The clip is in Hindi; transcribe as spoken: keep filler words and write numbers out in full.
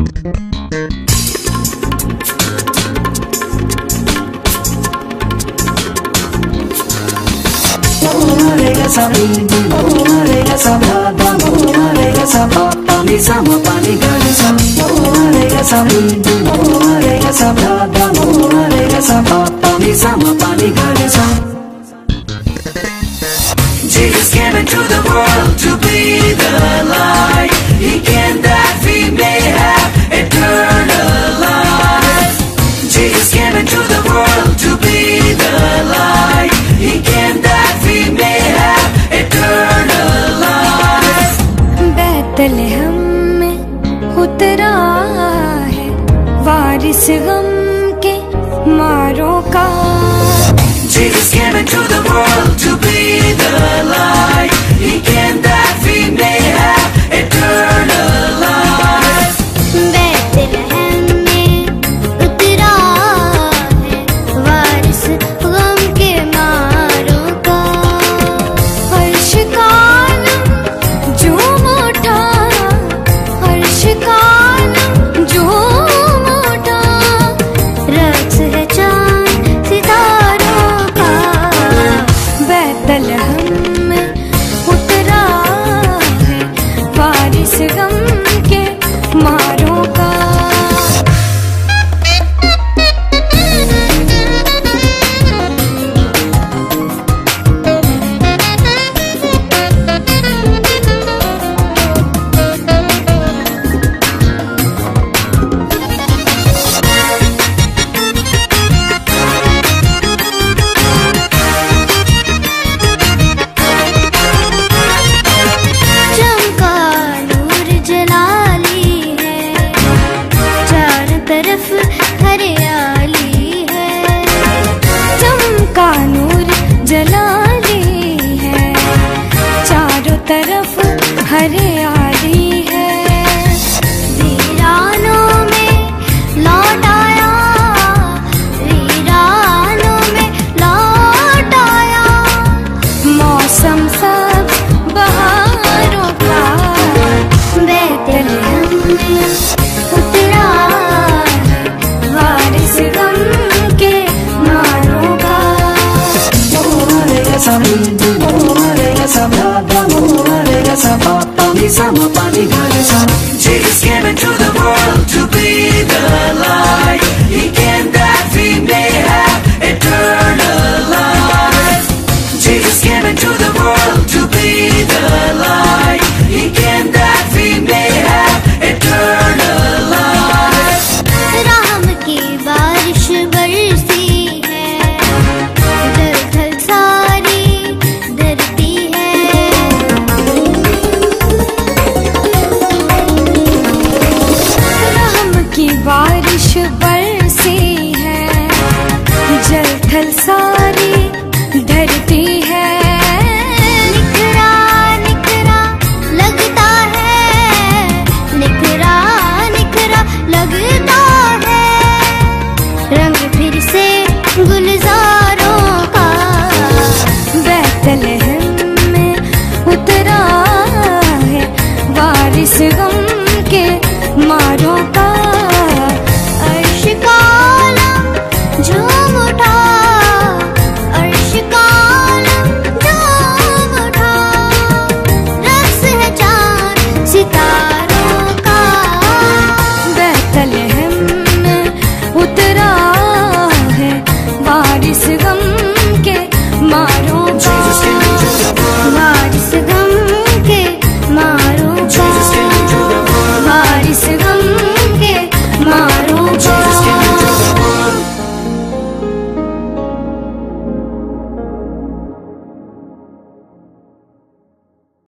Jesus came into the world to be the light. He came that we may have eternal life. Jesus came into the world to be the light. He came that we may have eternal life. बैतलहम में उतरा है वारिस गम के मारों का. Jesus came into the world to be the light. He came that we may have eternal life. बैतलहम में उतरा है वारिस गम के मारों का. हर्ष कालम झूम उठा, हर्ष कालम झूम उठा. रक्स है चांद सितारों का. बैतलहम में उतरा है वारिस गम के मारों का. चमका नूर जलाली है, चारों तरफ हरियाली है. चमका नूर जलाली है, चारों तरफ हरियाली है. वीरानों में लौट आया, वीरानों में लौट आया. मौसम सब बहारों का. बैतलहम में उतरा है वारिस गम के मारों का. Jesus came into the world to be the light. He came that we may have eternal life. Jesus came into the world to be the light. He came that we may have eternal life. Ram की बारिश बरसी है, उधर थल सारी धरती है. राम की बारिश बरसी है, जल थल सारी धरती है. निखरा निखरा लगता है, निखरा निखरा लगता है. रंग फिर से गुलजारों का. बैतलहम में उतरा है वारिस गम के मारों का.